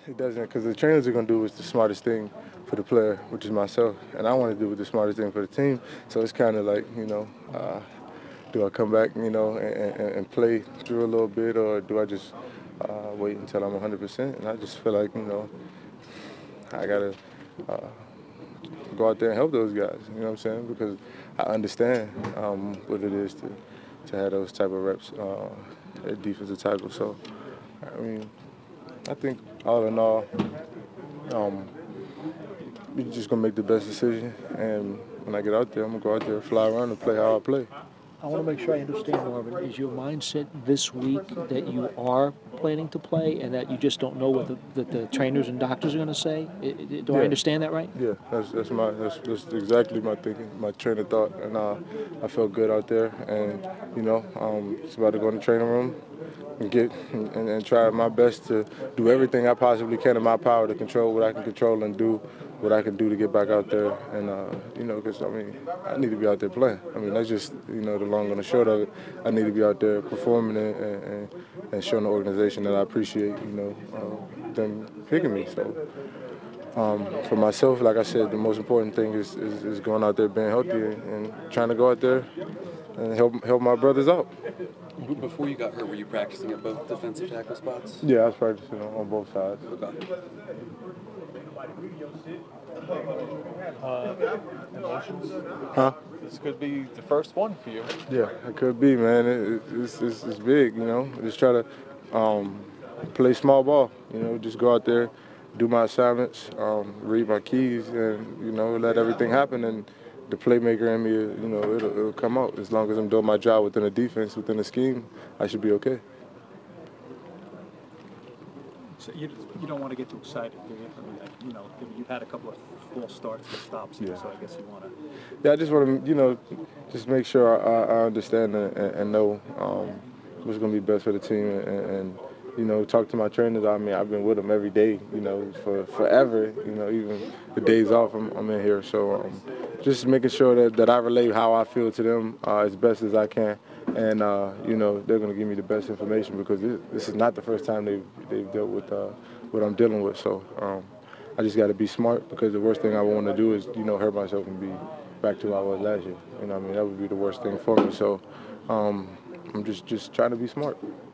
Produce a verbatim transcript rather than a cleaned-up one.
it doesn't, because the trainers are going to do what's the smartest thing for the player, which is myself, and I want to do what's the smartest thing for the team. So it's kind of like, you know, uh, do I come back, you know, and, and, and play through a little bit, or do I just uh, wait until I'm one hundred percent? And I just feel like, you know, I got to uh, go out there and help those guys, you know what I'm saying? Because I understand um, what it is to, to have those type of reps uh, at defensive tackle. So, I mean, I think all in all, um, we're just going to make the best decision. And when I get out there, I'm going to go out there, fly around, and play how I play. I want to make sure I understand, Marvin. Is your mindset this week that you are planning to play and that you just don't know what the, the, the trainers and doctors are going to say? I, I, do yeah. I understand that right? Yeah, that's that's my that's, that's exactly my thinking, my train of thought, and uh, I felt good out there. And you know, um, it's about to go in the training room and get and, and try my best to do everything I possibly can in my power to control what I can control and do what I can do to get back out there. And uh, you know, because I mean, I need to be out there playing. I mean, that's just you know the long and the short of it. I need to be out there performing and and, and showing the organization that I appreciate you know uh, them picking me. So. Um, for myself, like I said, the most important thing is, is, is going out there being healthy and, and trying to go out there and help help my brothers out. Before you got hurt, were you practicing at both defensive tackle spots? Yeah, I was practicing on, on both sides. Okay. Uh, emotions? Huh? This could be the first one for you. Yeah, it could be, man. It, it's, it's, it's big, you know. Just try to um, play small ball, you know, just go out there, do my assignments, um, read my keys, and, you know, let everything happen. And the playmaker in me, you know, it'll, it'll come out. As long as I'm doing my job within the defense, within the scheme, I should be okay. So you, you don't want to get too excited, do you? I mean, you know, you've had a couple of false starts and stops here, Yeah. so I guess you want to. Yeah, I just want to, you know, just make sure I, I understand and, and know um, what's going to be best for the team and, and, you know, talk to my trainers. I mean, I've been with them every day, you know, for forever, you know, even the days off I'm, I'm in here. So um, just making sure that, that I relate how I feel to them uh, as best as I can. And, uh, you know, they're going to give me the best information because this, this is not the first time they've, they've dealt with uh, what I'm dealing with. So um, I just got to be smart because the worst thing I want to do is, you know, hurt myself and be back to who I was last year. You know what I mean? That would be the worst thing for me. So um, I'm just, just trying to be smart.